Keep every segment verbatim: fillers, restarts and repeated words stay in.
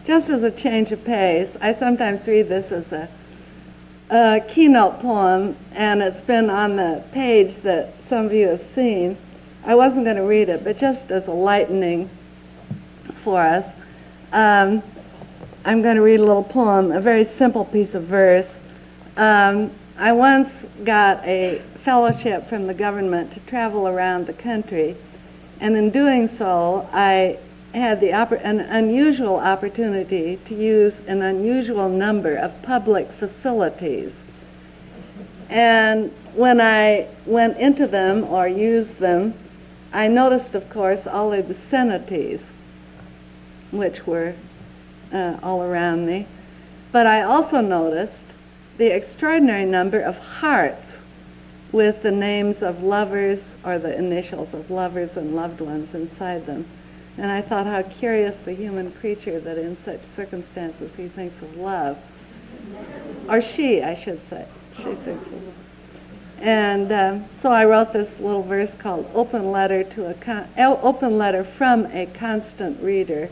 just as a change of pace, I sometimes read this as a, a keynote poem, and it's been on the page that some of you have seen. I wasn't going to read it, but just as a lightening for us, um, I'm going to read a little poem, a very simple piece of verse. Um, I once got a fellowship from the government to travel around the country, and in doing so, I had the oppor- an unusual opportunity to use an unusual number of public facilities. And when I went into them or used them, I noticed, of course, all the vicinities, which were uh, all around me. But I also noticed the extraordinary number of hearts with the names of lovers or the initials of lovers and loved ones inside them. And I thought how curious the human creature that in such circumstances he thinks of love. Or she, I should say. She thinks of love. And um, so I wrote this little verse called Open Letter to a con- Open Letter from a Constant Reader.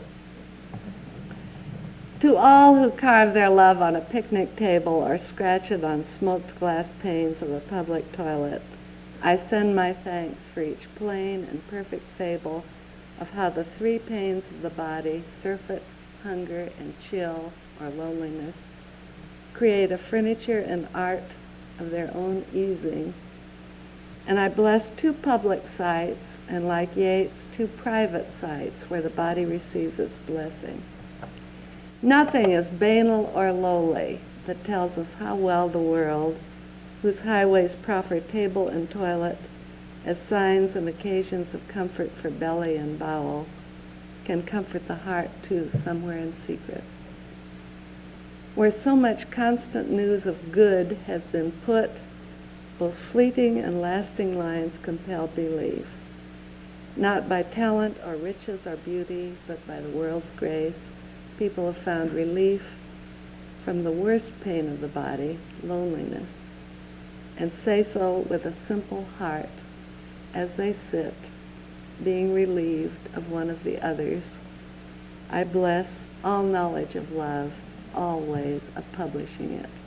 To all who carve their love on a picnic table or scratch it on smoked glass panes of a public toilet, I send my thanks for each plain and perfect fable of how the three pains of the body, surfeit, hunger, and chill, or loneliness, create a furniture and art of their own easing. And I bless two public sites, and like Yeats, two private sites where the body receives its blessing. Nothing is banal or lowly that tells us how well the world, whose highways proffer table and toilet as signs and occasions of comfort for belly and bowel, can comfort the heart too, somewhere in secret. Where so much constant news of good has been put, both fleeting and lasting lines compel belief, not by talent or riches or beauty, but by the world's grace. People have found relief from the worst pain of the body, loneliness, and say so with a simple heart as they sit, being relieved of one of the others. I bless all knowledge of love, all ways of publishing it.